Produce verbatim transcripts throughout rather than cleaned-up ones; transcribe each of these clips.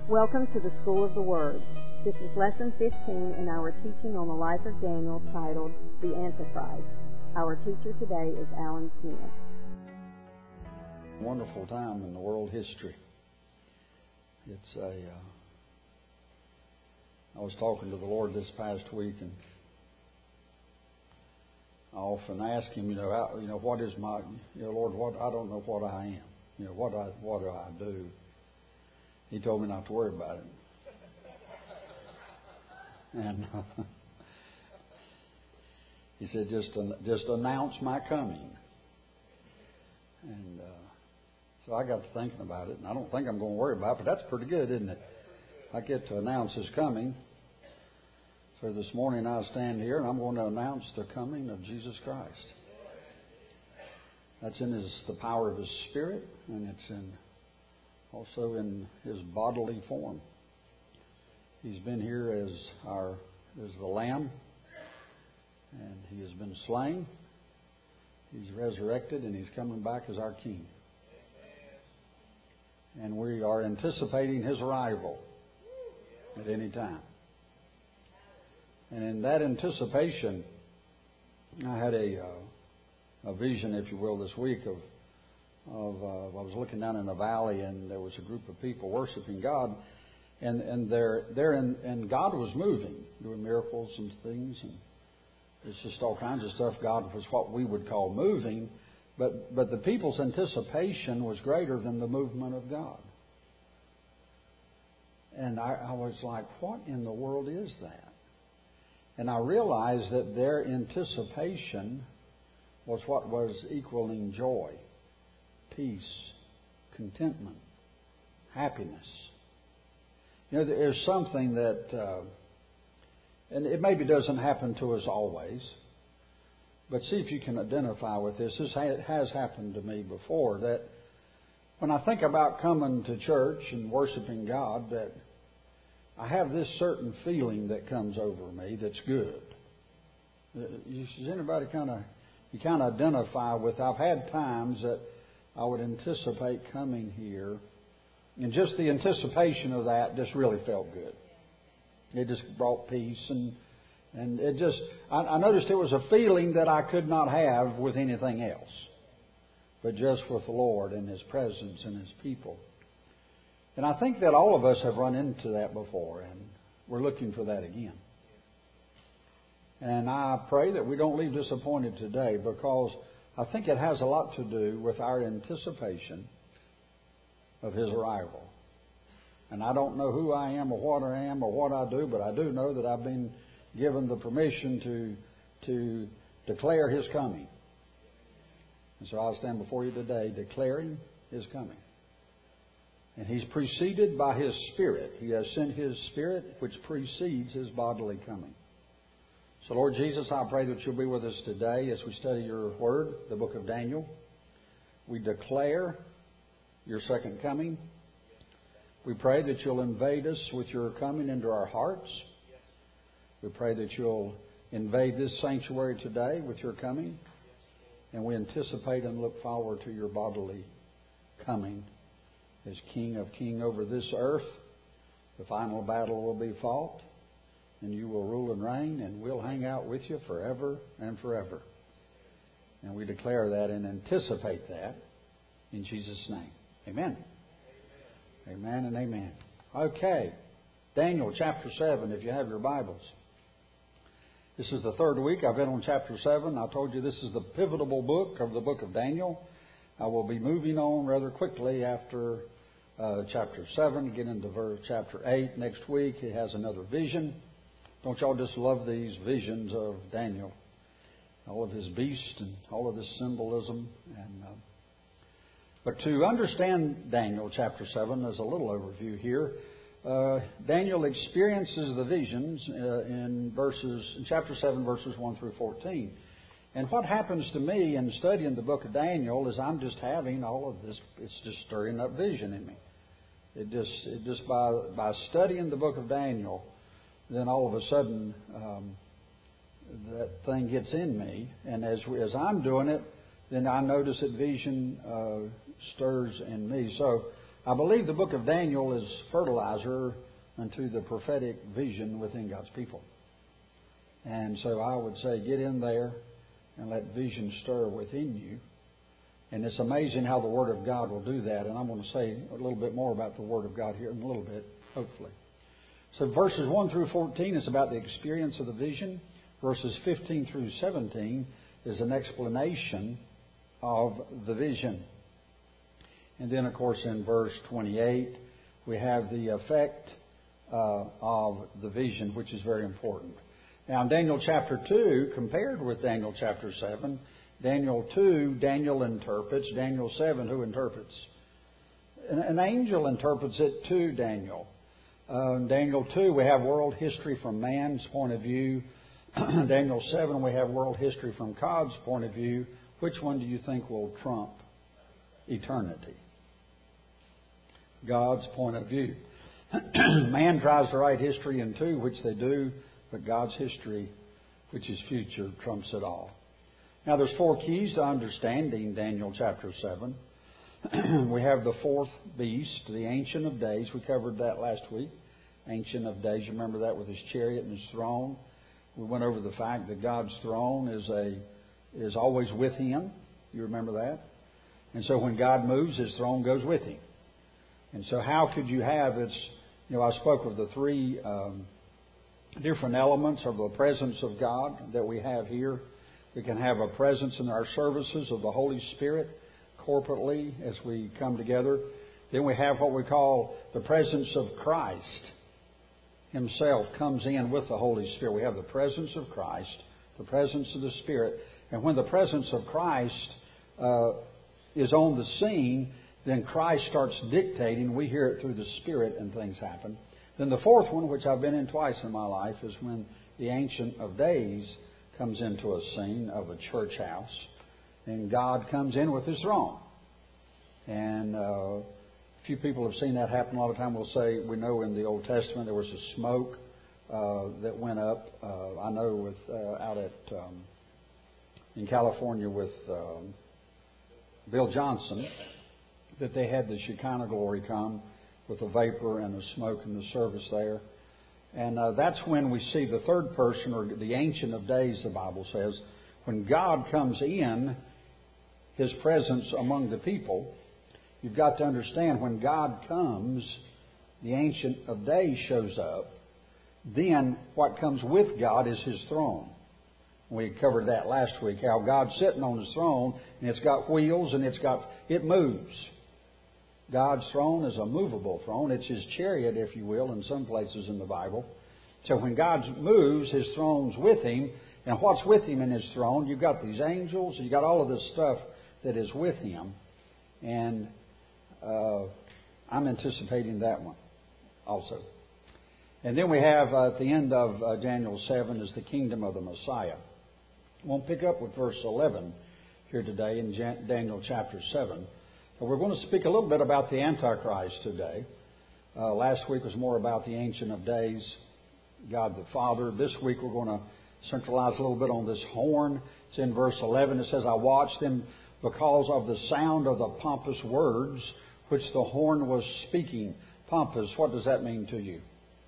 Welcome to the School of the Word. This is Lesson fifteen in our teaching on the life of Daniel titled The Antichrist. Our teacher today is Alan Smith. Wonderful time in the world history. It's a. Uh, I was talking to the Lord this past week, and I often ask Him, you know, how, you know, what is my, you know, Lord, what I don't know what I am. You know, what I what do I do? He told me not to worry about it, and uh, He said, just just announce my coming. And uh, so I got to thinking about it, and I don't think I'm going to worry about it, but that's pretty good, isn't it? I get to announce His coming. So this morning I stand here and I'm going to announce the coming of Jesus Christ. That's in His the power of His Spirit, and it's in also in His bodily form. He's been here as our as the Lamb, and He has been slain. He's resurrected, and He's coming back as our King. And we are anticipating His arrival at any time. And in that anticipation, I had a uh, a vision, if you will, this week of of uh, I was looking down in the valley, and there was a group of people worshiping God, and and there there and, and God was moving, doing miracles and things, and it's just all kinds of stuff. God was what we would call moving, but but the people's anticipation was greater than the movement of God. And I, I was like, what in the world is that? And I realized that their anticipation was what was equaling joy, peace, contentment, happiness. You know, there's something that, uh, and it maybe doesn't happen to us always, but see if you can identify with this. This has happened to me before, that when I think about coming to church and worshiping God, that I have this certain feeling that comes over me that's good. Does anybody kind of, you kind of identify with, I've had times that I would anticipate coming here, and just the anticipation of that just really felt good. It just brought peace, and and it just, I, I noticed it was a feeling that I could not have with anything else, but just with the Lord and His presence and His people. And I think that all of us have run into that before, and we're looking for that again. And I pray that we don't leave disappointed today, because I think it has a lot to do with our anticipation of His arrival. And I don't know who I am or what I am or what I do, but I do know that I've been given the permission to to declare His coming. And so I'll stand before you today declaring His coming. And He's preceded by His Spirit. He has sent His Spirit, which precedes His bodily coming. So, Lord Jesus, I pray that You'll be with us today as we study Your Word, the book of Daniel. We declare Your second coming. We pray that You'll invade us with Your coming into our hearts. We pray that You'll invade this sanctuary today with Your coming. And we anticipate and look forward to Your bodily coming as King of Kings over this earth. The final battle will be fought, and You will rule and reign, and we'll hang out with You forever and forever. And we declare that and anticipate that in Jesus' name. Amen. Amen and amen. Okay. Daniel chapter seven, if you have your Bibles. This is the third week I've been on chapter seven. I told you this is the pivotal book of the book of Daniel. I will be moving on rather quickly after uh, chapter seven, get into verse chapter eight next week. He has another vision. Don't y'all just love these visions of Daniel? All of his beast and all of this symbolism. And uh, But to understand Daniel chapter seven, there's a little overview here. Uh, Daniel experiences the visions uh, in verses in chapter seven, verses one through fourteen. And what happens to me in studying the book of Daniel is I'm just having all of this. It's just stirring up vision in me. It just, it just by by studying the book of Daniel, then all of a sudden um, that thing gets in me, and as as I'm doing it, then I notice that vision uh, stirs in me. So I believe the book of Daniel is fertilizer unto the prophetic vision within God's people. And so I would say get in there and let vision stir within you. And it's amazing how the Word of God will do that. And I'm going to say a little bit more about the Word of God here in a little bit, hopefully. So verses one through fourteen is about the experience of the vision. Verses fifteen through seventeen is an explanation of the vision. And then, of course, in verse twenty-eight, we have the effect uh, of the vision, which is very important. Now, in Daniel chapter two, compared with Daniel chapter seven, Daniel two, Daniel interprets. Daniel seven, who interprets? An, an angel interprets it to Daniel. Uh, in Daniel two, we have world history from man's point of view. Daniel seven, we have world history from God's point of view. Which one do you think will trump eternity? God's point of view. Man tries to write history in two, which they do, but God's history, which is future, trumps it all. Now, there's four keys to understanding Daniel chapter seven. We have the fourth beast, the Ancient of Days. We covered that last week. Ancient of Days, you remember that, with his chariot and his throne. We went over the fact that God's throne is a is always with him. You remember that? And so when God moves, his throne goes with him. And so how could you have its, you know, I spoke of the three um, different elements of the presence of God that we have here. We can have a presence in our services of the Holy Spirit corporately as we come together. Then we have what we call the presence of Christ himself comes in with the Holy Spirit. We have the presence of Christ, the presence of the Spirit. And when the presence of Christ uh, is on the scene, then Christ starts dictating. We hear it through the Spirit and things happen. Then the fourth one, which I've been in twice in my life, is when the Ancient of Days comes into a scene of a church house. And God comes in with his throne. And uh, a few people have seen that happen. A lot of time we'll say, we know in the Old Testament there was a smoke uh, that went up. Uh, I know with uh, out at um, in California with um, Bill Johnson, that they had the Shekinah glory come with a vapor and a smoke in the service there. And uh, that's when we see the third person, or the Ancient of Days, the Bible says. When God comes in, his presence among the people, you've got to understand, when God comes, the Ancient of Days shows up. Then what comes with God is his throne. We covered that last week, how God's sitting on his throne, and it's got wheels, and it's got, it moves. God's throne is a movable throne. It's his chariot, if you will, in some places in the Bible. So when God moves, his throne's with him. And what's with him in his throne? You've got these angels. You've got all of this stuff that is with him. And uh, I'm anticipating that one also. And then we have uh, at the end of uh, Daniel seven is the kingdom of the Messiah. We'll pick up with verse eleven here today in Jan- Daniel chapter seven. We're going to speak a little bit about the Antichrist today. Uh, last week was more about the Ancient of Days, God the Father. This week we're going to centralize a little bit on this horn. It's in verse eleven. It says, I watched them because of the sound of the pompous words which the horn was speaking. Pompous, what does that mean to you?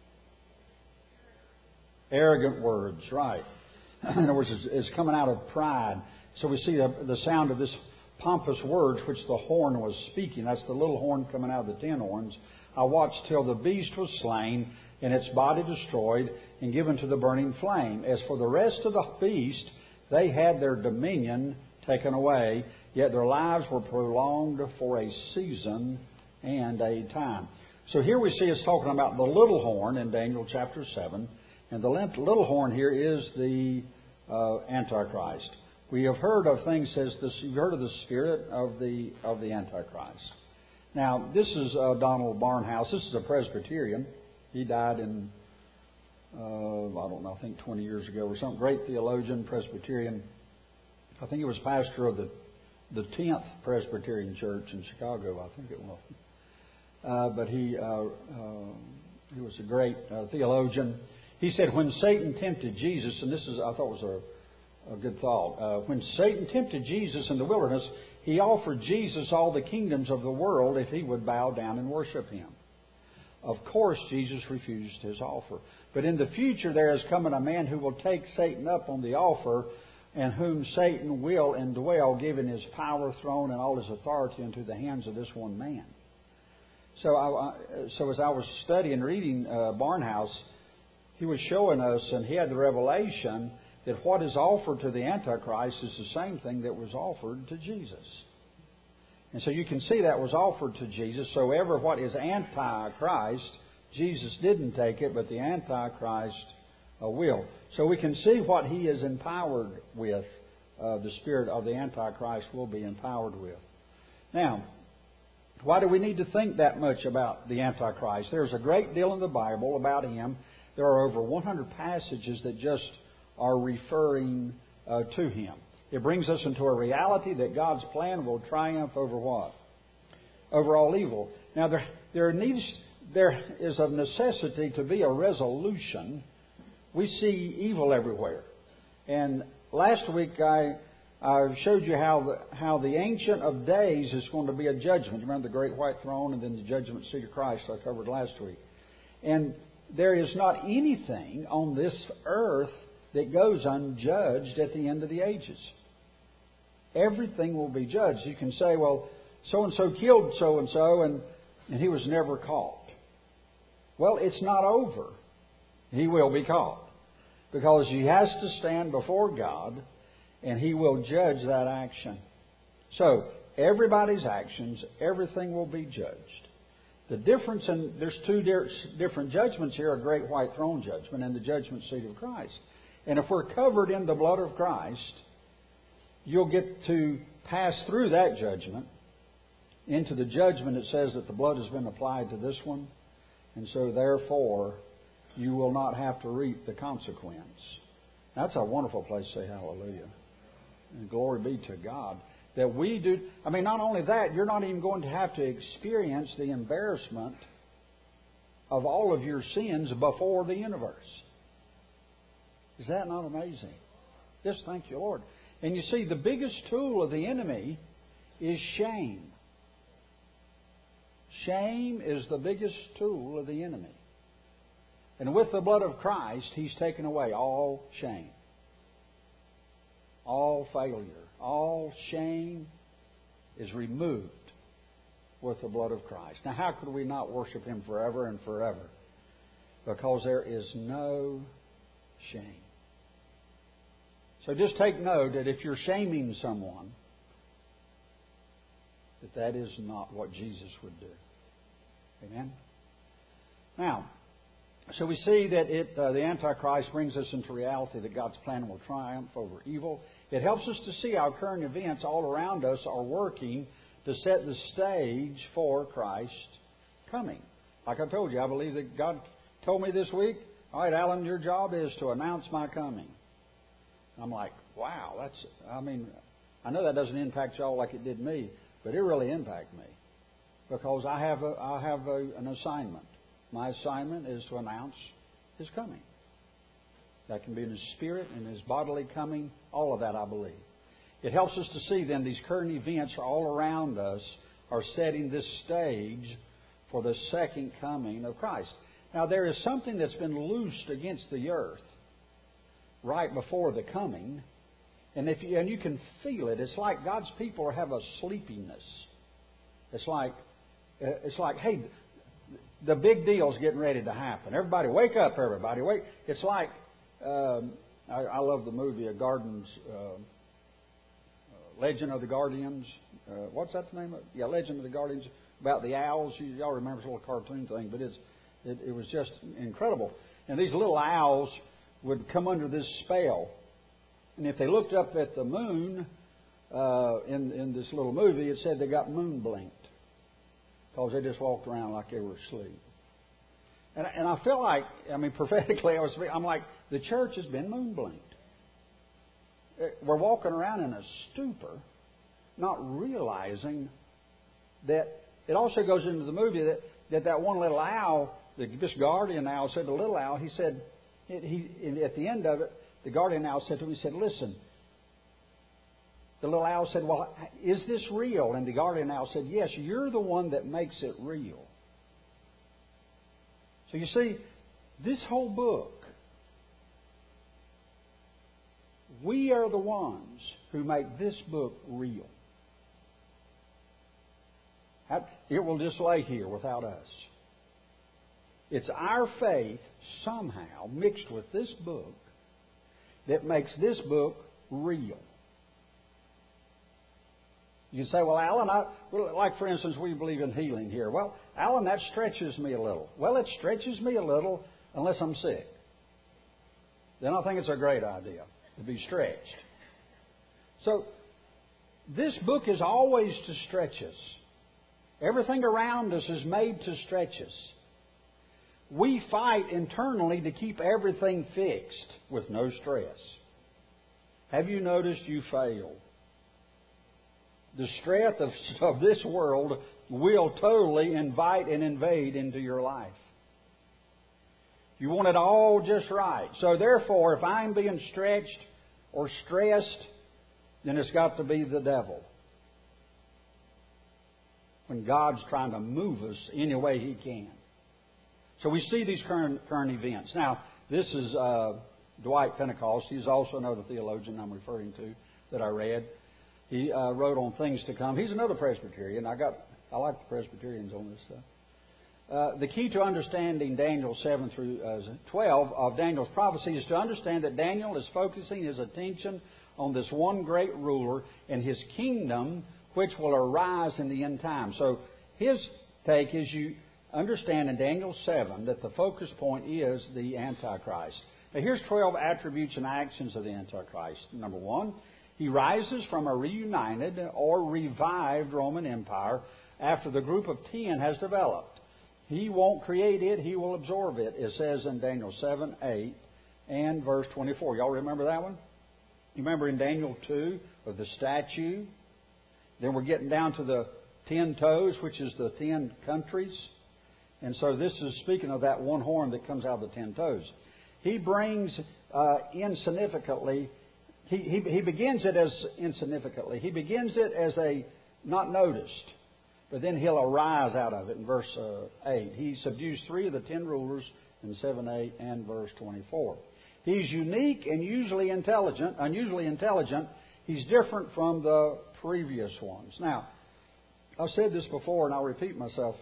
Arrogant words, right. In other words, it's, it's coming out of pride. So we see the, the sound of this pompous words which the horn was speaking. That's the little horn coming out of the ten horns. I watched till the beast was slain and its body destroyed and given to the burning flame. As for the rest of the beast, they had their dominion taken away, yet their lives were prolonged for a season and a time. So here we see us talking about the little horn in Daniel chapter seven. And the little horn here is the uh, Antichrist. We have heard of things, says this, you've heard of the spirit of the of the Antichrist. Now, this is uh, Donald Barnhouse. This is a Presbyterian. He died in, uh, I don't know, I think twenty years ago or something. Great theologian, Presbyterian. I think he was pastor of the the tenth Presbyterian Church in Chicago, I think it was. Uh, but he uh, uh, he was a great uh, theologian. He said, when Satan tempted Jesus, and this is, I thought was a good thought. Uh, when Satan tempted Jesus in the wilderness, he offered Jesus all the kingdoms of the world if he would bow down and worship him. Of course, Jesus refused his offer. But in the future, there is coming a man who will take Satan up on the offer, and whom Satan will indwell, giving his power, throne, and all his authority into the hands of this one man. So, I, so as I was studying, reading uh, Barnhouse, he was showing us, and he had the revelation that what is offered to the Antichrist is the same thing that was offered to Jesus. And so you can see that was offered to Jesus. So ever what is Antichrist, Jesus didn't take it, but the Antichrist uh, will. So we can see what he is empowered with. Uh, the spirit of the Antichrist will be empowered with. Now, why do we need to think that much about the Antichrist? There's a great deal in the Bible about him. There are over one hundred passages that just are referring uh, to him. It brings us into a reality that God's plan will triumph over what? Over all evil. Now, there, there needs, there is a necessity to be a resolution. We see evil everywhere. And last week I, I showed you how the, how the Ancient of Days is going to be a judgment. You remember the great white throne and then the judgment seat of Christ I covered last week. And there is not anything on this earth that goes unjudged at the end of the ages. Everything will be judged. You can say, well, so-and-so killed so-and-so and, and he was never caught. Well, it's not over. He will be caught. Because he has to stand before God and he will judge that action. So, everybody's actions, everything will be judged. The difference in, there's two different judgments here, a great white throne judgment and the judgment seat of Christ. And if we're covered in the blood of Christ, you'll get to pass through that judgment into the judgment that says that the blood has been applied to this one. And so therefore, you will not have to reap the consequence. That's a wonderful place to say hallelujah. And glory be to God. That we do, I mean, not only that, you're not even going to have to experience the embarrassment of all of your sins before the universe. Is that not amazing? Just thank you, Lord. And you see, the biggest tool of the enemy is shame. Shame is the biggest tool of the enemy. And with the blood of Christ, He's taken away all shame, all failure, all shame is removed with the blood of Christ. Now, how could we not worship Him forever and forever? Because there is no shame. So just take note that if you're shaming someone, that that is not what Jesus would do. Amen? Now, so we see that it, uh, the Antichrist brings us into reality that God's plan will triumph over evil. It helps us to see how current events all around us are working to set the stage for Christ's coming. Like I told you, I believe that God told me this week, all right, Alan, your job is to announce my coming. I'm like, wow, that's, I mean, I know that doesn't impact y'all like it did me, but it really impacted me because I have a, I have a, an assignment. My assignment is to announce His coming. That can be in His spirit, in His bodily coming, all of that I believe. It helps us to see then these current events are all around us are setting this stage for the second coming of Christ. Now there is something that's been loosed against the earth right before the coming, and if you, and you can feel it. It's like God's people have a sleepiness. It's like it's like hey, the big deal's getting ready to happen. Everybody, wake up! Everybody, wake! It's like um, I, I love the movie A Gardens, uh, Legend of the Guardians. Uh, what's that the name of it? Yeah, Legend of the Guardians, about the owls. You, y'all remember this little cartoon thing, but it's it, it was just incredible. And these little owls would come under this spell. And if they looked up at the moon, uh, in, in this little movie, it said they got moon blinked. Because they just walked around like they were asleep. And, and I feel like, I mean, prophetically, I was, I'm like, the church has been moon blinked. We're walking around in a stupor, not realizing that it also goes into the movie that that, that one little owl, the, this guardian owl said to the little owl, he said, He, at the end of it, the guardian owl said to him, he said, listen, the little owl said, well, is this real? And the guardian owl said, yes, you're the one that makes it real. So you see, this whole book, we are the ones who make this book real. It will just lay here without us. It's our faith somehow mixed with this book that makes this book real. You say, well, Alan, I, well, like for instance, we believe in healing here. Well, Alan, that stretches me a little. Well, it stretches me a little unless I'm sick. Then I think it's a great idea to be stretched. So, this book is always to stretch us. Everything around us is made to stretch us. We fight internally to keep everything fixed with no stress. Have you noticed you fail? The stress of, of this world will totally invite and invade into your life. You want it all just right. So therefore, if I'm being stretched or stressed, then it's got to be the devil. When God's trying to move us any way He can. So we see these current current events. Now, this is uh, Dwight Pentecost. He's also another theologian I'm referring to that I read. He uh, wrote on things to come. He's another Presbyterian. I got I like the Presbyterians on this stuff. Uh, the key to understanding Daniel seven through uh, twelve of Daniel's prophecy is to understand that Daniel is focusing his attention on this one great ruler and his kingdom, which will arise in the end time. So his take is you understand in Daniel seven that the focus point is the Antichrist. Now here's twelve attributes and actions of the Antichrist. Number one, he rises from a reunited or revived Roman Empire after the group of ten has developed. He won't create it, he will absorb it, it says in Daniel seven, eight, and verse twenty-four. Y'all remember that one? You remember in Daniel two of the statue? Then we're getting down to the ten toes, which is the ten countries. And so this is speaking of that one horn that comes out of the ten toes. He brings uh, insignificantly, he, he, he begins it as insignificantly. He begins it as a not noticed. But then he'll arise out of it in verse uh, eight. He subdues three of the ten rulers in seven, eight, and verse twenty-four. He's unique and usually intelligent, unusually intelligent. He's different from the previous ones. Now, I've said this before and I'll repeat myself.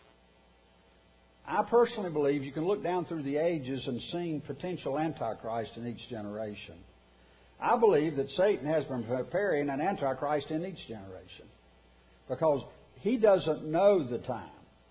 I personally believe you can look down through the ages and see potential Antichrist in each generation. I believe that Satan has been preparing an Antichrist in each generation because he doesn't know the time.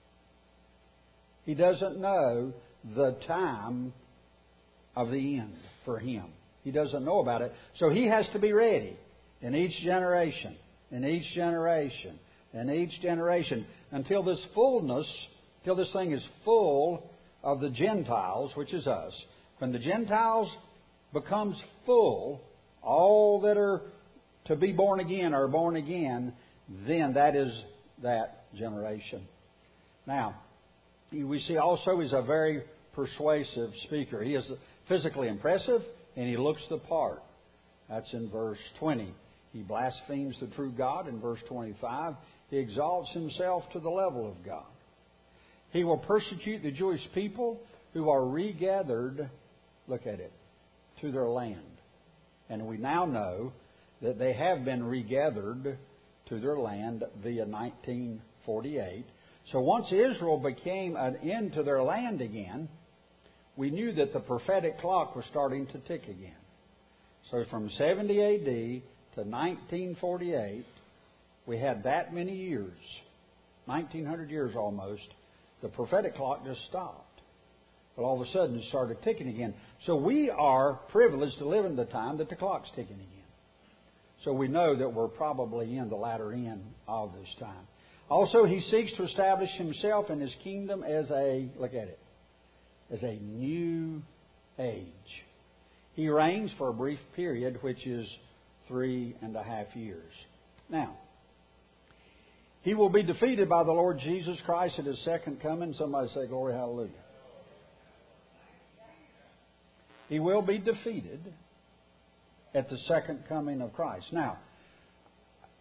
He doesn't know the time of the end for him. He doesn't know about it. So he has to be ready in each generation, in each generation, in each generation, until this fullness, till this thing is full of the Gentiles, which is us. When the Gentiles becomes full, all that are to be born again are born again, then that is that generation. Now, we see also he's a very persuasive speaker. He is physically impressive and he looks the part. That's in verse twenty. He blasphemes the true God in verse twenty-five. He exalts himself to the level of God. He will persecute the Jewish people who are regathered, look at it, to their land. And we now know that they have been regathered to their land via nineteen forty-eight. So once Israel became an end to their land again, we knew that the prophetic clock was starting to tick again. So from seventy A D to nineteen forty-eight, we had that many years, nineteen hundred years almost, the prophetic clock just stopped. But all of a sudden it started ticking again. So we are privileged to live in the time that the clock's ticking again. So we know that we're probably in the latter end of this time. Also, he seeks to establish himself and his kingdom as a, look at it, as a new age. He reigns for a brief period, which is three and a half years. Now, he will be defeated by the Lord Jesus Christ at his second coming. Somebody say, glory, hallelujah. He will be defeated at the second coming of Christ. Now,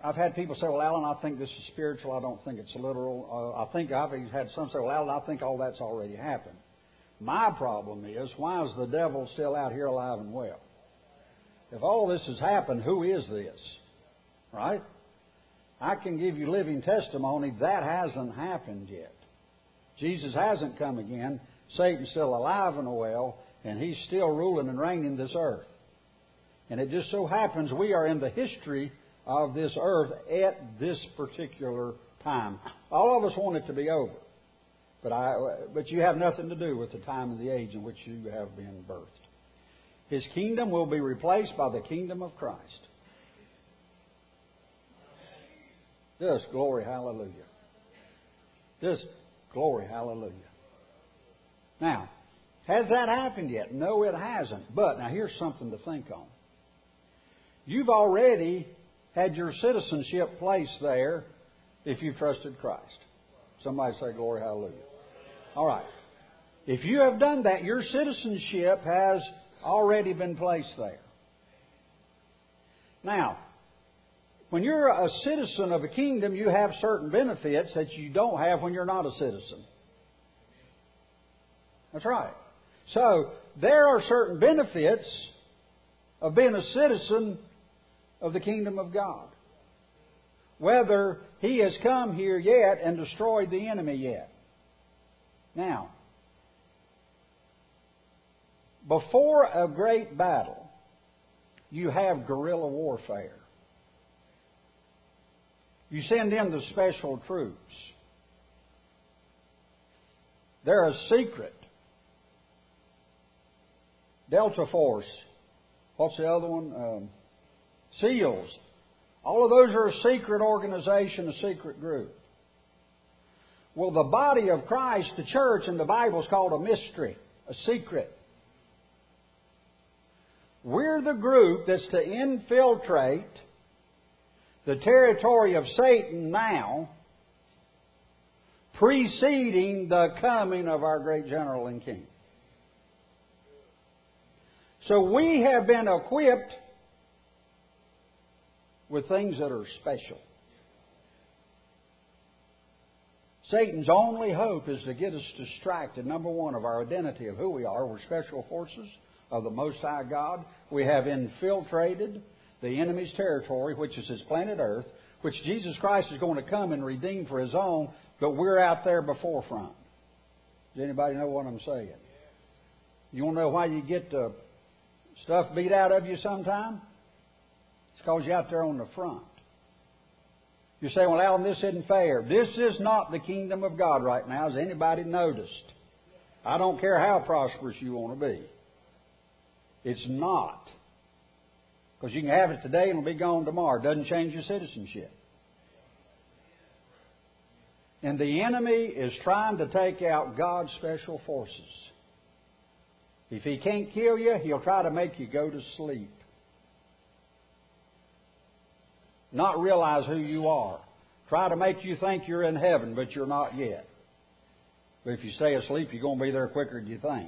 I've had people say, well, Alan, I think this is spiritual. I don't think it's literal. Uh, I think I've had some say, well, Alan, I think all that's already happened. My problem is, why is the devil still out here alive and well? If all this has happened, who is this? Right? I can give you living testimony that hasn't happened yet. Jesus hasn't come again. Satan's still alive and well, and he's still ruling and reigning this earth. And it just so happens we are in the history of this earth at this particular time. All of us want it to be over. But I, but you have nothing to do with the time and the age in which you have been birthed. His kingdom will be replaced by the kingdom of Christ. Just glory, hallelujah. Just glory, hallelujah. Now, has that happened yet? No, it hasn't. But now here's something to think on. You've already had your citizenship placed there if you've trusted Christ. Somebody say glory, hallelujah. All right. If you have done that, your citizenship has already been placed there. Now, when you're a citizen of a kingdom, you have certain benefits that you don't have when you're not a citizen. That's right. So, there are certain benefits of being a citizen of the kingdom of God. Whether He has come here yet and destroyed the enemy yet. Now, before a great battle, you have guerrilla warfare. You send in the special troops. They're a secret. Delta Force. What's the other one? Um, SEALs. All of those are a secret organization, a secret group. Well, the body of Christ, the church in the Bible, is called a mystery, a secret. We're the group that's to infiltrate the territory of Satan now, preceding the coming of our great general and king. So we have been equipped with things that are special. Satan's only hope is to get us distracted, number one, of our identity of who we are. We're special forces of the Most High God. We have infiltrated the enemy's territory, which is His planet Earth, which Jesus Christ is going to come and redeem for His own, but we're out there before front. Does anybody know what I'm saying? You want to know why you get uh, stuff beat out of you sometime? It's because you're out there on the front. You say, well, Alan, this isn't fair. This is not the kingdom of God right now. Has anybody noticed? I don't care how prosperous you want to be. It's not. Because you can have it today and it'll be gone tomorrow. It doesn't change your citizenship. And the enemy is trying to take out God's special forces. If he can't kill you, he'll try to make you go to sleep. Not realize who you are. Try to make you think you're in heaven, but you're not yet. But if you stay asleep, you're going to be there quicker than you think.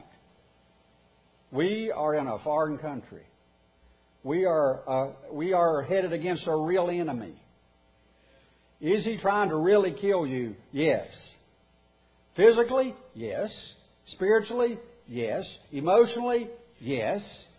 We are in a foreign country. We are uh, we are headed against a real enemy. Is he trying to really kill you? Yes. Physically? Yes. Spiritually? Yes. Emotionally? Yes.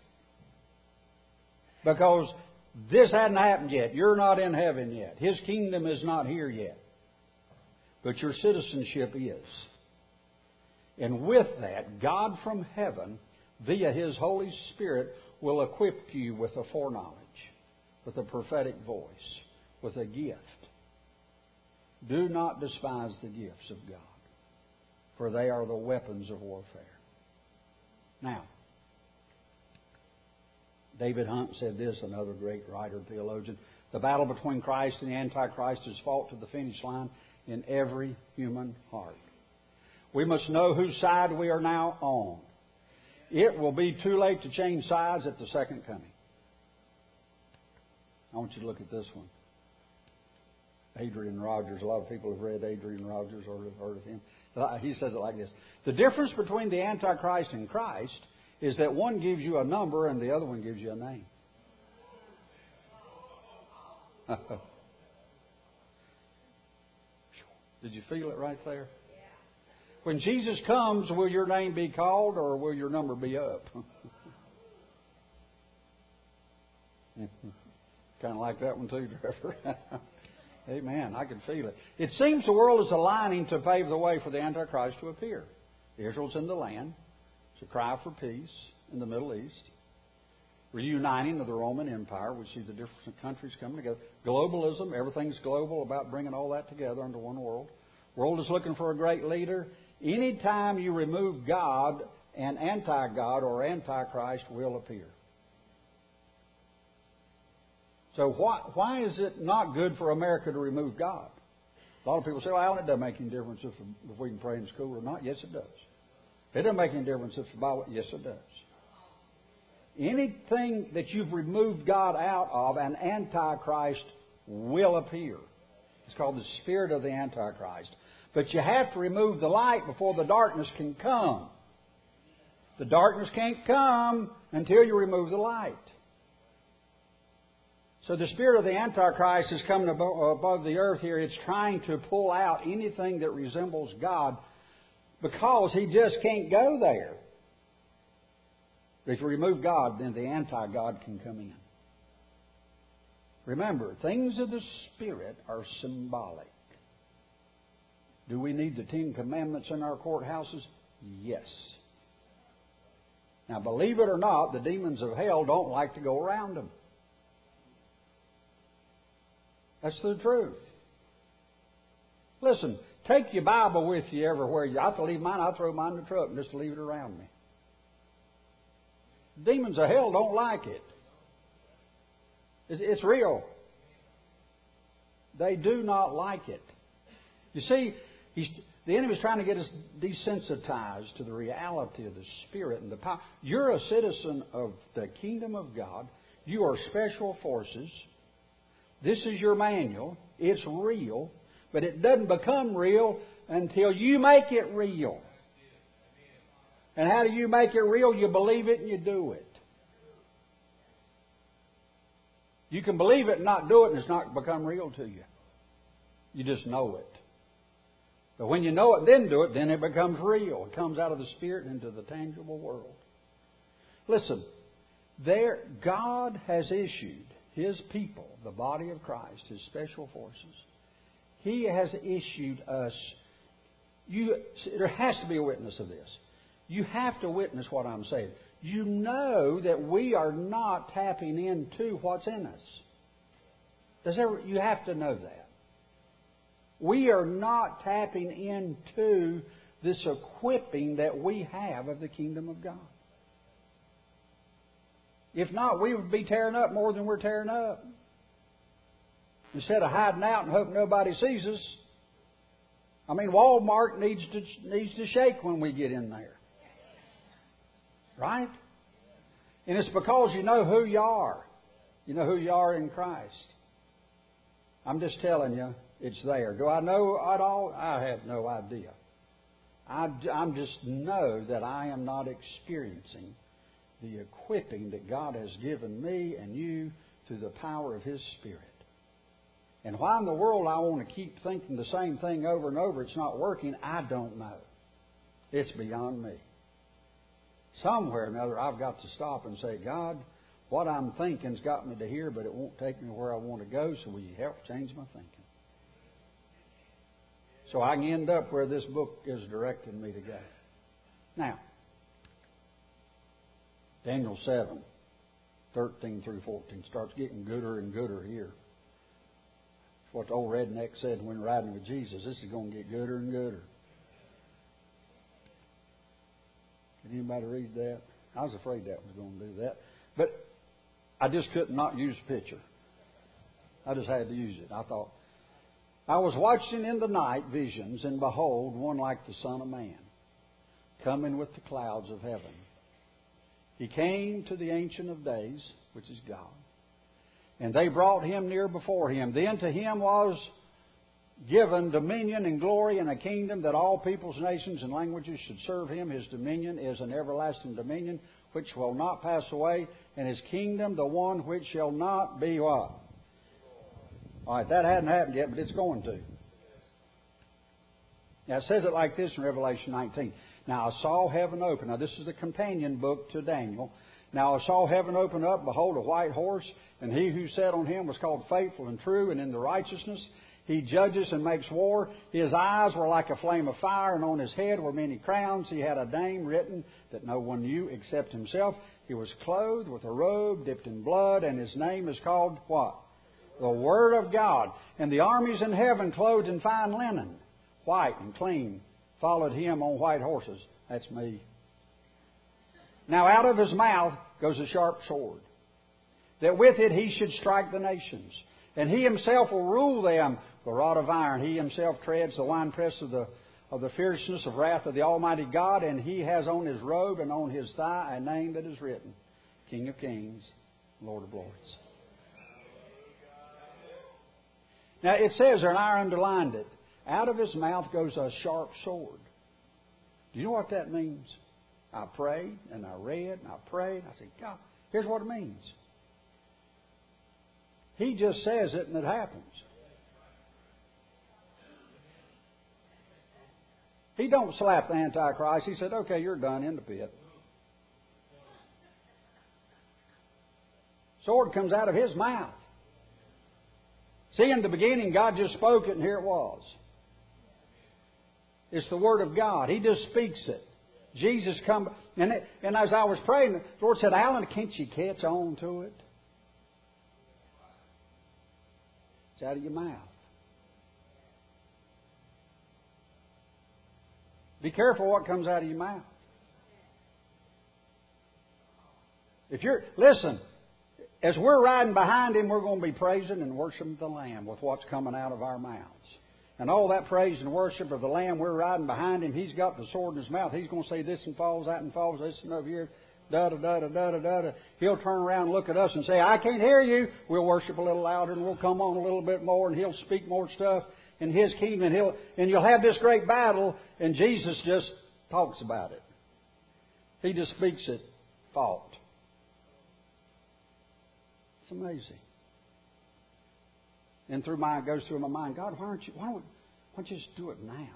Because this hadn't happened yet. You're not in heaven yet. His kingdom is not here yet. But your citizenship is. And with that, God from heaven, via His Holy Spirit, will equip you with a foreknowledge, with a prophetic voice, with a gift. Do not despise the gifts of God, for they are the weapons of warfare. Now, David Hunt said this, another great writer and theologian. The battle between Christ and the Antichrist is fought to the finish line in every human heart. We must know whose side we are now on. It will be too late to change sides at the second coming. I want you to look at this one. Adrian Rogers. A lot of people have read Adrian Rogers or heard of him. He says it like this. The difference between the Antichrist and Christ is that one gives you a number and the other one gives you a name. Did you feel it right there? When Jesus comes, will your name be called or will your number be up? Kind of like that one too, Trevor. Amen. I can feel it. It seems the world is aligning to pave the way for the Antichrist to appear. Israel's in the land. It's a cry for peace in the Middle East. Reuniting of the Roman Empire. We see the different countries coming together. Globalism. Everything's global, about bringing all that together under one world. World is looking for a great leader. Anytime you remove God, an anti-God or antichrist will appear. So why, why is it not good for America to remove God? A lot of people say, well, it doesn't make any difference if, if we can pray in school or not. Yes, it does. It doesn't make any difference if the Bible... Yes, it does. Anything that you've removed God out of, an antichrist will appear. It's called the spirit of the Antichrist. But you have to remove the light before the darkness can come. The darkness can't come until you remove the light. So the spirit of the Antichrist is coming above the earth here. It's trying to pull out anything that resembles God because he just can't go there. But if you remove God, then the anti-God can come in. Remember, things of the Spirit are symbolic. Do we need the Ten Commandments in our courthouses? Yes. Now, believe it or not, the demons of hell don't like to go around them. That's the truth. Listen, take your Bible with you everywhere. I have to leave mine. I throw mine in the truck and just leave it around me. Demons of hell don't like it. It's, it's real. They do not like it. You see, he's, the enemy's trying to get us desensitized to the reality of the Spirit and the power. You're a citizen of the kingdom of God. You are special forces. This is your manual. It's real. But it doesn't become real until you make it real. And how do you make it real? You believe it and you do it. You can believe it and not do it and it's not become real to you. You just know it. But when you know it, then do it, then it becomes real. It comes out of the Spirit into the tangible world. Listen, there God has issued His people, the body of Christ, His special forces. He has issued us. You, there has to be a witness of this. You have to witness what I'm saying. You know that we are not tapping into what's in us. Does ever, you have to know that. We are not tapping into this equipping that we have of the kingdom of God. If not, we would be tearing up more than we're tearing up. Instead of hiding out and hoping nobody sees us. I mean, Walmart needs to needs to shake when we get in there. Right? And it's because you know who you are. You know who you are in Christ. I'm just telling you, it's there. Do I know it all? I have no idea. I I'm just know that I am not experiencing the equipping that God has given me and you through the power of His Spirit. And why in the world I want to keep thinking the same thing over and over, it's not working, I don't know. It's beyond me. Somewhere or another, I've got to stop and say, God, what I'm thinking's got me to here, but it won't take me where I want to go, so will you help change my thinking? So I can end up where this book is directing me to go. Now, Daniel seven, thirteen through fourteen, starts getting gooder and gooder here. It's what the old redneck said when riding with Jesus. This is going to get gooder and gooder. Did anybody read that? I was afraid that was going to do that. But I just could not use a picture. I just had to use it. I thought, I was watching in the night visions, and behold, one like the Son of Man, coming with the clouds of heaven. He came to the Ancient of Days, which is God, and they brought Him near before Him. Then to Him was given dominion and glory and a kingdom that all peoples, nations, and languages should serve Him. His dominion is an everlasting dominion which will not pass away, and His kingdom the one which shall not be what? All right, that hadn't happened yet, but it's going to. Now, it says it like this in Revelation nineteen. Now, I saw heaven open. Now, this is the companion book to Daniel. Now, I saw heaven open up, behold, a white horse, and he who sat on him was called Faithful and True, and in the righteousness he judges and makes war. His eyes were like a flame of fire, and on his head were many crowns. He had a name written that no one knew except himself. He was clothed with a robe dipped in blood, and his name is called what? The Word of God. And the armies in heaven, clothed in fine linen, white and clean, followed him on white horses. That's me. Now out of his mouth goes a sharp sword, that with it he should strike the nations. And he himself will rule them with a rod of iron. He himself treads the winepress of the of the fierceness of wrath of the Almighty God. And he has on his robe and on his thigh a name that is written, King of Kings, Lord of Lords. Now it says there, and I underlined it, out of his mouth goes a sharp sword. Do you know what that means? I prayed and I read and I prayed. I said, God, here's what it means. He just says it and it happens. He don't slap the Antichrist. He said, okay, you're done, in the pit. Sword comes out of his mouth. See, in the beginning, God just spoke it and here it was. It's the Word of God. He just speaks it. Jesus come, and, it, and as I was praying, the Lord said, Alan, can't you catch on to it? It's out of your mouth. Be careful what comes out of your mouth. If you're, listen, as we're riding behind Him, we're going to be praising and worshiping the Lamb with what's coming out of our mouths. And all that praise and worship of the Lamb, we're riding behind Him. He's got the sword in His mouth. He's going to say this and falls, that and falls, this and over here, da da da da da da da. He'll turn around and look at us and say, I can't hear you. We'll worship a little louder and we'll come on a little bit more and He'll speak more stuff in His kingdom. And, he'll, and you'll have this great battle and Jesus just talks about it. He just speaks it, fault. It's amazing. And through my goes through my mind, God, why aren't you? Why don't, why don't you just do it now?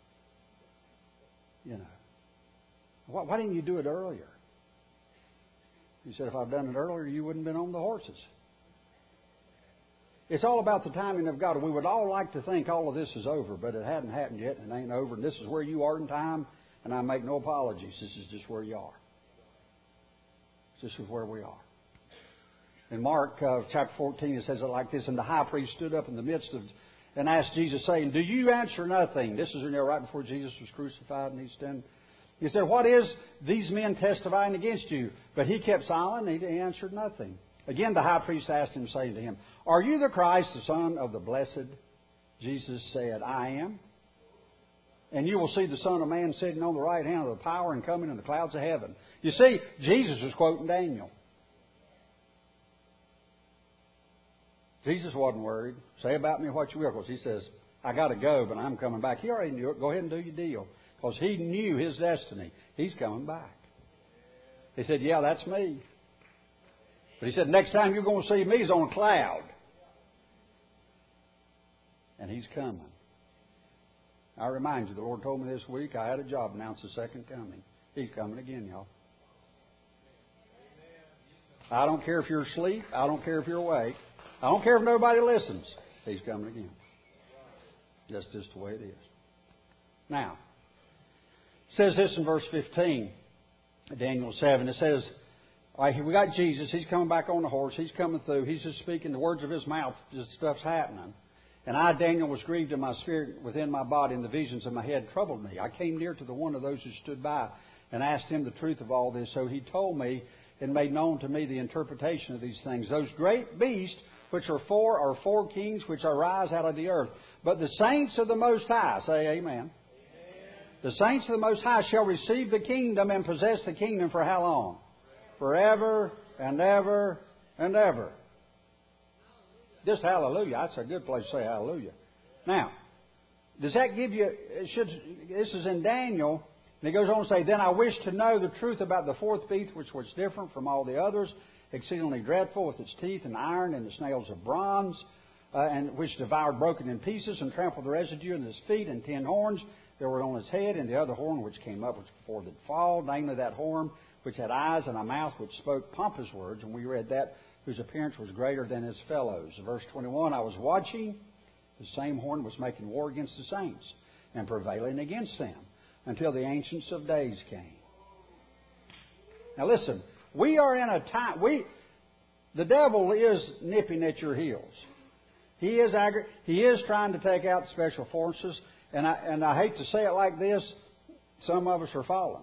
You know, why, why didn't you do it earlier? He said, if I'd done it earlier, you wouldn't have been on the horses. It's all about the timing of God. We would all like to think all of this is over, but it hadn't happened yet, and it ain't over. And this is where you are in time, and I make no apologies. This is just where you are. This is where we are. In Mark uh, chapter fourteen, it says it like this, and the high priest stood up in the midst of and asked Jesus, saying, do you answer nothing? This is you know, right before Jesus was crucified, and he's standing. He said, what is these men testifying against you? But he kept silent, and he answered nothing. Again, the high priest asked him, saying to him, are you the Christ, the Son of the Blessed? Jesus said, I am. And you will see the Son of Man sitting on the right hand of the power and coming in the clouds of heaven. You see, Jesus was quoting Daniel. Jesus wasn't worried. Say about me what you will, because He says, I got to go, but I'm coming back. He already knew it. Go ahead and do your deal. Because He knew His destiny. He's coming back. He said, yeah, that's me. But He said, next time you're going to see me is on a cloud. And He's coming. I remind you, the Lord told me this week, I had a job announce the second coming. He's coming again, y'all. I don't care if you're asleep. I don't care if you're awake. I don't care if nobody listens. He's coming again. That's just the way it is. Now, it says this in verse fifteen, Daniel seven. It says, all right, we got Jesus. He's coming back on the horse. He's coming through. He's just speaking the words of His mouth. Just stuff's happening. And I, Daniel, was grieved in my spirit within my body, and the visions of my head troubled me. I came near to the one of those who stood by and asked him the truth of all this. So he told me and made known to me the interpretation of these things. Those great beasts which are four are four kings which arise out of the earth. But the saints of the Most High, say amen. Amen. The saints of the Most High shall receive the kingdom and possess the kingdom for how long? Forever and ever and ever. Just hallelujah. That's a good place to say hallelujah. Now, does that give you, it should, this is in Daniel, and he goes on to say, then I wish to know the truth about the fourth beast, which was different from all the others, exceedingly dreadful, with its teeth and iron and the snails of bronze, uh, and which devoured broken in pieces and trampled the residue in its feet, and ten horns, that were on his head, and the other horn which came up was before the fall, namely that horn which had eyes and a mouth which spoke pompous words. And we read that, whose appearance was greater than his fellows. Verse twenty-one, I was watching. The same horn was making war against the saints and prevailing against them until the ancients of days came. Now listen, we are in a time, we, the devil is nipping at your heels. He is aggra- he is trying to take out the special forces, and I, and I hate to say it like this, some of us are falling.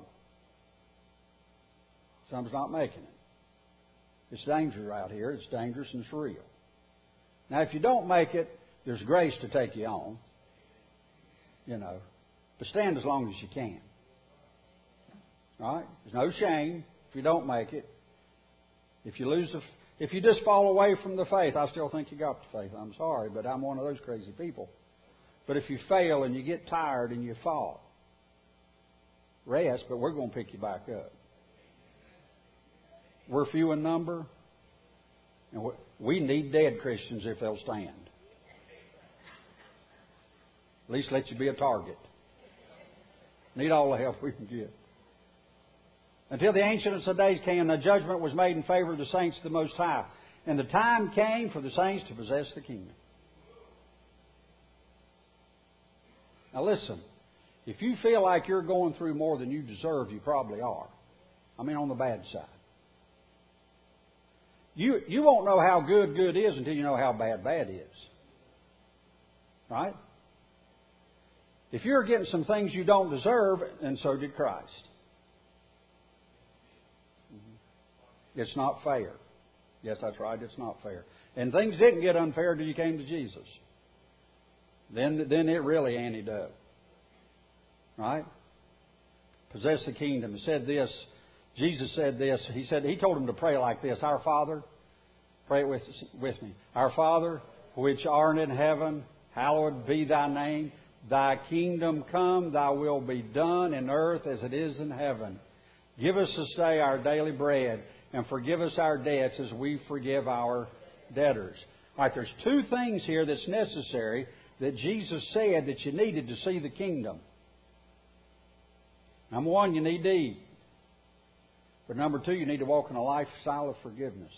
Some's not making it. It's dangerous out here. It's dangerous and it's real. Now, if you don't make it, there's grace to take you on. You know. But stand as long as you can. All right? There's no shame if you don't make it. If you lose the, if you just fall away from the faith, I still think you got the faith. I'm sorry, but I'm one of those crazy people. But if you fail and you get tired and you fall, rest, but we're going to pick you back up. We're few in number, and we need dead Christians if they'll stand. At least let you be a target. Need all the help we can get. Until the ancients of days came, and the judgment was made in favor of the saints of the Most High. And the time came for the saints to possess the kingdom. Now listen, if you feel like you're going through more than you deserve, you probably are. I mean on the bad side. You, you won't know how good good is until you know how bad bad is. Right? If you're getting some things you don't deserve, and so did Christ. It's not fair. Yes, that's right. It's not fair. And things didn't get unfair until you came to Jesus. Then, then it really anteed up. Right? Possess the kingdom. He said this. Jesus said this. He said He told him to pray like this. Our Father, pray it with, with me. Our Father, which art in heaven, hallowed be Thy name. Thy kingdom come, Thy will be done in earth as it is in heaven. Give us this day our daily bread, and forgive us our debts as we forgive our debtors. All right, there's two things here that's necessary that Jesus said that you needed to see the kingdom. Number one, you need to eat. But number two, you need to walk in a lifestyle of forgiveness.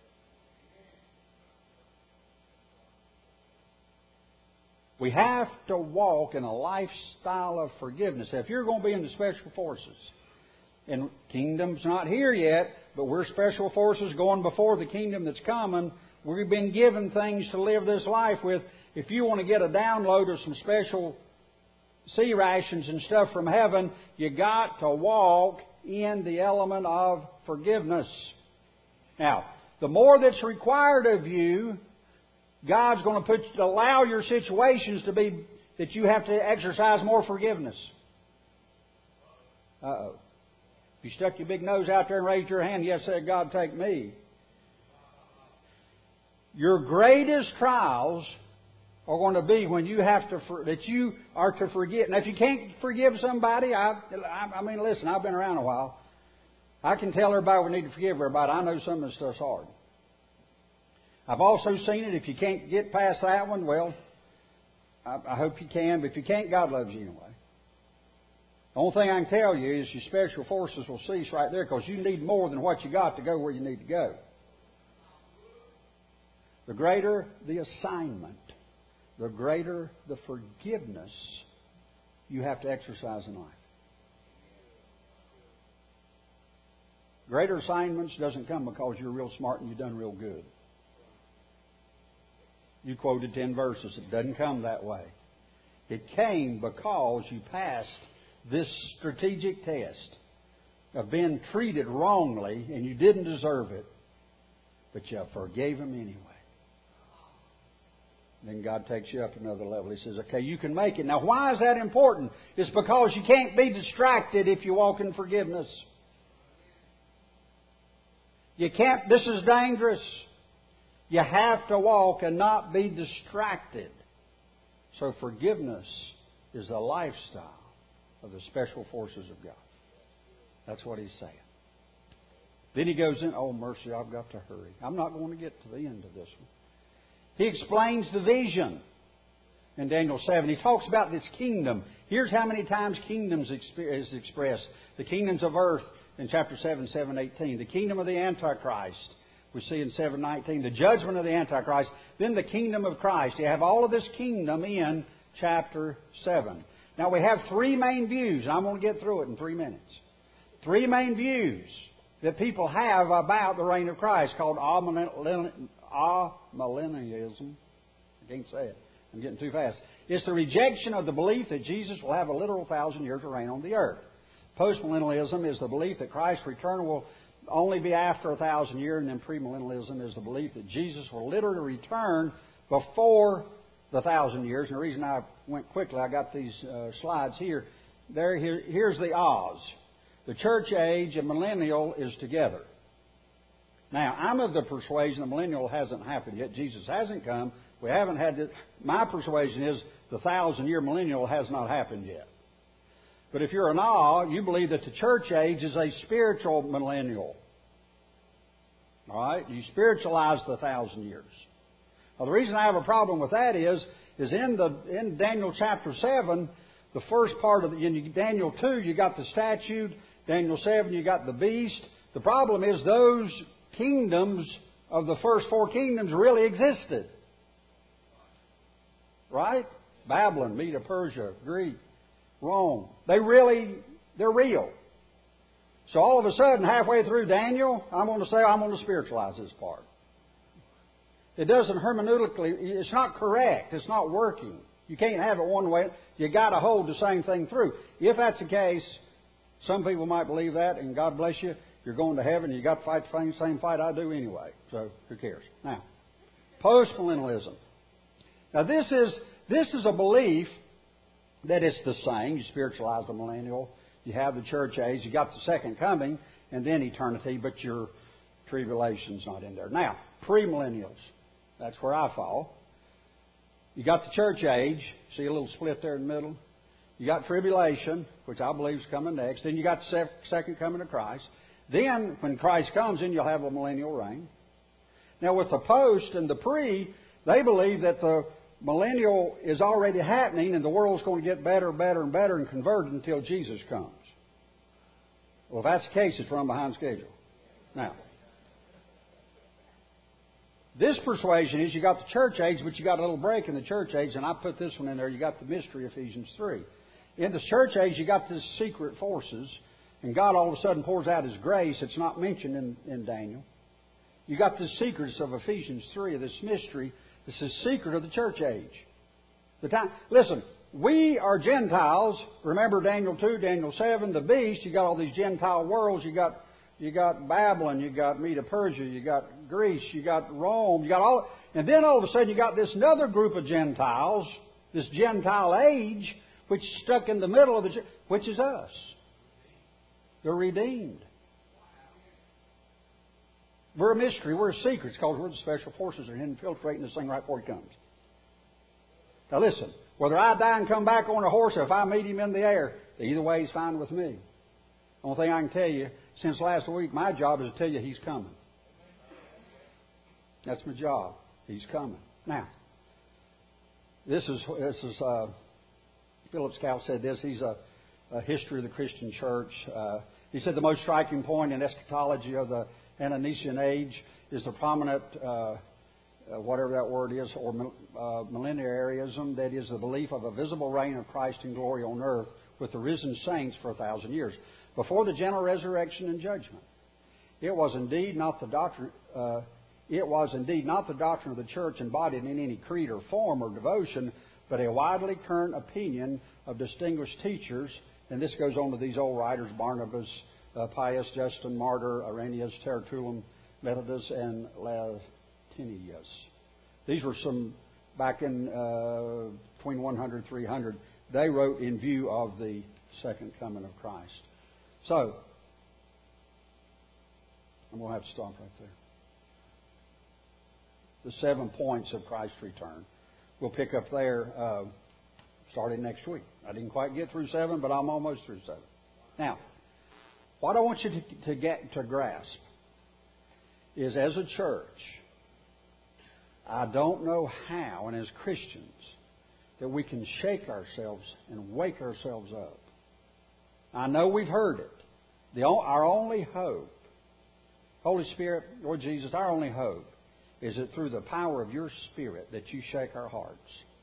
We have to walk in a lifestyle of forgiveness. If you're going to be in the special forces, and kingdom's not here yet, but we're special forces going before the kingdom that's coming. We've been given things to live this life with. If you want to get a download of some special sea rations and stuff from heaven, you got to walk in the element of forgiveness. Now, the more that's required of you, God's going to put allow your situations to be that you have to exercise more forgiveness. Uh-oh. If you stuck your big nose out there and raised your hand, yes, said, God, take me. Your greatest trials are going to be when you have to, that you are to forget. Now, if you can't forgive somebody, I, I, I mean, listen, I've been around a while. I can tell everybody we need to forgive everybody. I know some of this stuff's hard. I've also seen it. If you can't get past that one, well, I, I hope you can. But if you can't, God loves you anyway. The only thing I can tell you is your special forces will cease right there because you need more than what you got to go where you need to go. The greater the assignment, the greater the forgiveness you have to exercise in life. Greater assignments doesn't come because you're real smart and you've done real good. You quoted ten verses. It doesn't come that way. It came because you passed this strategic test of being treated wrongly and you didn't deserve it, but you forgave Him anyway. Then God takes you up another level. He says, okay, you can make it. Now, why is that important? It's because you can't be distracted if you walk in forgiveness. You can't, this is dangerous. You have to walk and not be distracted. So forgiveness is a lifestyle of the special forces of God. That's what He's saying. Then He goes in, oh mercy, I've got to hurry. I'm not going to get to the end of this one. He explains the vision. in Daniel seven. He talks about this kingdom. Here's how many times kingdoms is expressed. The kingdoms of earth in chapter seven, seven eighteen. The kingdom of the Antichrist, we see in seven nineteen. The judgment of the Antichrist. Then the kingdom of Christ. You have all of this kingdom in chapter seven. Now we have three main views, and I'm going to get through it in three minutes. Three main views that people have about the reign of Christ, called amillennialism. I can't say it. I'm getting too fast. It's the rejection of the belief that Jesus will have a literal thousand years to reign on the earth. Postmillennialism is the belief that Christ's return will only be after a thousand years, and then premillennialism is the belief that Jesus will literally return before the thousand years. And the reason I went quickly, I got these uh, slides here. There, here. Here's the Oz. The church age and millennial is together. Now, I'm of the persuasion the millennial hasn't happened yet. Jesus hasn't come. We haven't had this. My persuasion is the thousand-year millennial has not happened yet. But if you're an awe, you believe that the church age is a spiritual millennial. All right? You spiritualize the thousand years. Well, the reason I have a problem with that is, is in the in Daniel chapter seven, the first part of the, in Daniel two, you got the statute. Daniel seven, you got the beast. The problem is those kingdoms of the first four kingdoms really existed. Right? Babylon, Media, Persia, Greek, Rome. They really, they're real. So all of a sudden, halfway through Daniel, I'm going to say I'm going to spiritualize this part. It doesn't hermeneutically, it's not correct. It's not working. You can't have it one way. You got to hold the same thing through. If that's the case, some people might believe that, and God bless you, you're going to heaven, you got to fight the same fight I do anyway. So who cares? Now, postmillennialism. Now this is this is a belief that it's the same. You spiritualize the millennial. You have the church age. You got the second coming, and then eternity, but your tribulation's not in there. Now, premillennials. That's where I fall. You got the church age. See a little split there in the middle? You got tribulation, which I believe is coming next. Then you got the second coming of Christ. Then, when Christ comes in, you'll have a millennial reign. Now, with the post and the pre, they believe that the millennial is already happening and the world's going to get better, better, and better and converted until Jesus comes. Well, if that's the case, it's run behind schedule. Now, this persuasion is you got the church age, but you got a little break in the church age, and I put this one in there. You got the mystery, Ephesians three. In the church age, you got this secret forces, and God all of a sudden pours out His grace. It's not mentioned in, in Daniel. You got the secrets of Ephesians three, of this mystery. This is the secret of the church age. The time. Listen, we are Gentiles. Remember Daniel two, Daniel seven, the beast. You got all these Gentile worlds. You got you got Babylon. You got Media, Persia. You got Greece. You got Rome. You got all. And then all of a sudden you got this another group of Gentiles, this Gentile age, which is stuck in the middle of the, which is us. They're redeemed. We're a mystery. We're a secret. It's because we're the special forces that are infiltrating this thing right before He comes. Now listen, whether I die and come back on a horse or if I meet Him in the air, either way He's fine with me. The only thing I can tell you, since last week, my job is to tell you He's coming. That's my job. He's coming. Now, this is, this is uh, Philip Scout said this. He's a, a history of the Christian church. Uh, he said the most striking point in eschatology of the Ananesian age is the prominent, uh, uh, whatever that word is, or uh, millenarianism, that is the belief of a visible reign of Christ in glory on earth with the risen saints for a thousand years, before the general resurrection and judgment. It was indeed not the doctrine. Uh, it was indeed not the doctrine of the church embodied in any creed or form or devotion, but a widely current opinion of distinguished teachers. And this goes on to these old writers: Barnabas, Uh, Pius, Justin, Martyr, Irenaeus, Tertullus, Methodius, and Latinius. These were some back in uh, between one hundred and three hundred. They wrote in view of the second coming of Christ. So, I'm going to have to stop right there. The seven points of Christ's return. We'll pick up there uh, starting next week. I didn't quite get through seven, but I'm almost through seven. Now, what I want you to, to get to grasp is, as a church, I don't know how, and as Christians, that we can shake ourselves and wake ourselves up. I know we've heard it. The, our only hope, Holy Spirit, Lord Jesus, our only hope is that through the power of your Spirit that you shake our hearts.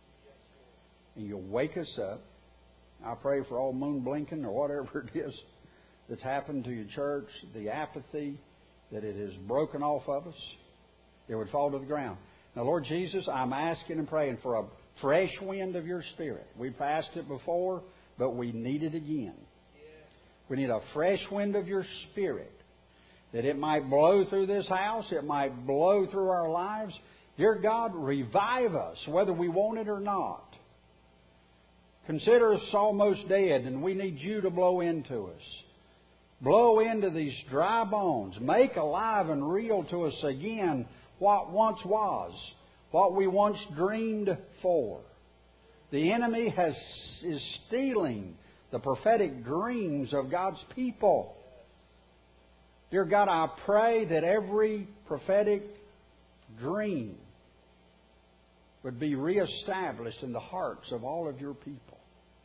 And you'll wake us up. I pray for all moon blinking or whatever it is that's happened to your church, the apathy, that it has broken off of us. It would fall to the ground. Now, Lord Jesus, I'm asking and praying for a fresh wind of your Spirit. We've asked it before, but we need it again. We need a fresh wind of your Spirit, that it might blow through this house, it might blow through our lives. Dear God, revive us, whether we want it or not. Consider us almost dead, and we need you to blow into us. Blow into these dry bones. Make alive and real to us again what once was, what we once dreamed for. The enemy has is stealing the prophetic dreams of God's people. Dear God, I pray that every prophetic dream would be reestablished in the hearts of all of your people.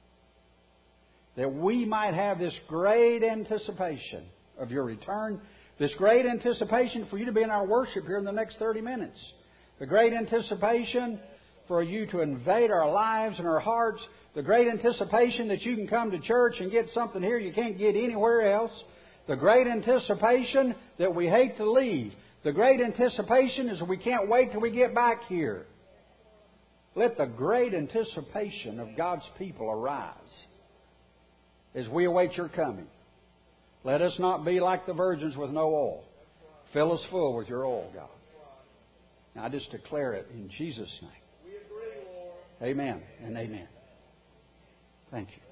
That we might have this great anticipation of your return, this great anticipation for you to be in our worship here in the next thirty minutes, the great anticipation for you to invade our lives and our hearts, the great anticipation that you can come to church and get something here you can't get anywhere else, the great anticipation that we hate to leave, the great anticipation is we can't wait till we get back here. Let the great anticipation of God's people arise as we await your coming. Let us not be like the virgins with no oil. Fill us full with your oil, God. Now, I just declare it in Jesus' name. Amen and amen. Thank you.